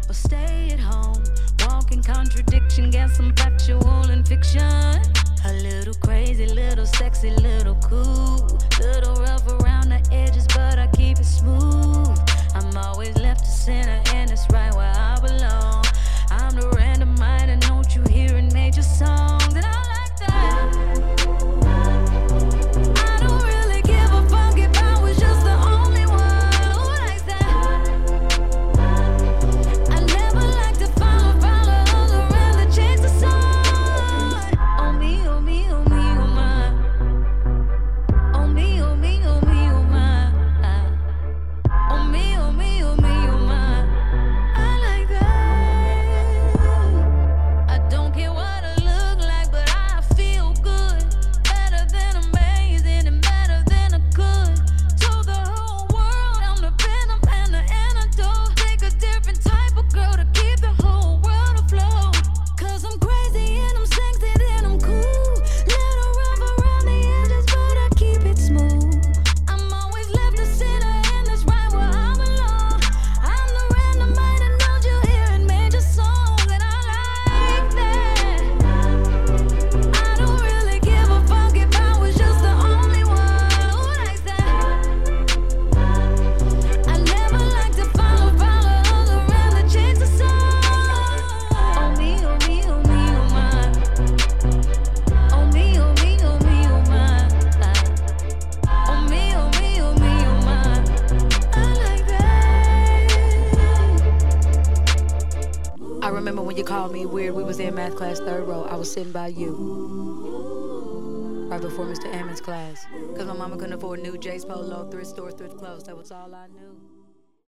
or stay at home. Walking contradiction, got some factual and fiction. A little crazy, little sexy, little cool. Little rough around the edges, but I keep it smooth. I'm always left to center, and it's right where I belong. I'm the random mind, and don't you hear in major songs? And I like that. I don't really give a fuck if I was just the only one who likes that. I never like to follow others around to chase the sun. Oh me, oh me, oh me, oh my. Oh me, oh me, oh me, oh my. Oh me, oh me, oh me, oh my. I like that. I don't care what I look like, but I feel good. Better than amazing and better than I could. Told the whole world I'm the venom and the antidote. Take a different type of girl to keep the whole world afloat. Cause I'm crazy and I'm sexy, then I'm cool. Little rough around the edges, but I keep it smooth. I'm always left to center, and that's right where I belong. I'm the random mind, and don't you hear in major songs? And I like that. I don't really give a fuck if I was just the only one who likes that. I never like to follow others around to chase the sun. Oh me, oh me, oh me, oh my. Oh me, oh me, oh me, oh my. Oh me, oh me, oh me, oh my. I like that. I remember when you called me weird. We was in math class, third row. I was sitting by you, right before Mr. Ammons' class. Cause my mama couldn't afford new J's Polo, thrift store, thrift clothes. That was all I knew.